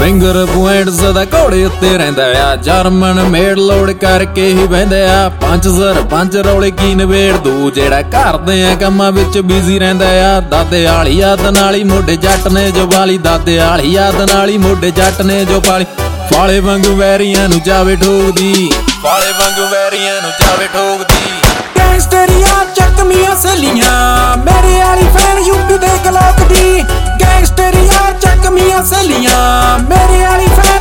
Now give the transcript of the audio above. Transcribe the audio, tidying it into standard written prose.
Finger points ਦਾ ਘੋੜੇ ਉੱਤੇ ਰਹਿੰਦਾ ਆ, ਜਰਮਨ ਮੇਡ ਲੋਡ ਕਰਕੇ ਹੀ ਬਹਿੰਦੇ ਆ। ਪੰਜ ਸਰਪੰਚ ਰੌਲੇ ਕੀ ਨਵੇੜ ਦੂ, ਜਿਹੜਾ ਘਰ ਦੇ ਕੰਮਾਂ ਵਿੱਚ ਬਿਜ਼ੀ ਰਹਿੰਦਾ ਆ। ਦਾਦੇ ਵਾਲੀ ਯਾਦ ਨਾਲ ਹੀ ਮੋਢੇ ਜੱਟ ਨੇ ਜੋ ਵਾਲੀ, ਦਾਦੇ ਵਾਲੀ ਯਾਦ ਨਾਲ ਹੀ ਮੋਢੇ ਜੱਟ ਨੇ ਜੋ ਪਾਲੀ। ਫਾਲੇ ਵਾਂਗੂ ਵੈਰੀਆਂ ਨੂੰ ਜਾਵੇ ਠੋਕਦੀ, ਫਾਲੇ ਵਾਂਗੂ ਵੈਰੀਆਂ ਨੂੰ ਜਾਵੇ ਠੋਕਦੀ। ਗੈਂਗਸਟਰੀਆਂ ਚੱਕਮੀਆਂ ਸਹੇਲੀਆਂ, ਮੇਰੇ ਵਾਲੀ ਫੈਨ ਯੂਪੀ ਦੇ ਗਲੋਕ ਦੀ। ਗੈਂਗਸਟਰੀਆਂ ਚੱਕਮੀਆਂ ਸਹੇਲੀਆਂ, ਮੇਰੇ ਵਾਲੀ ਫੈਨ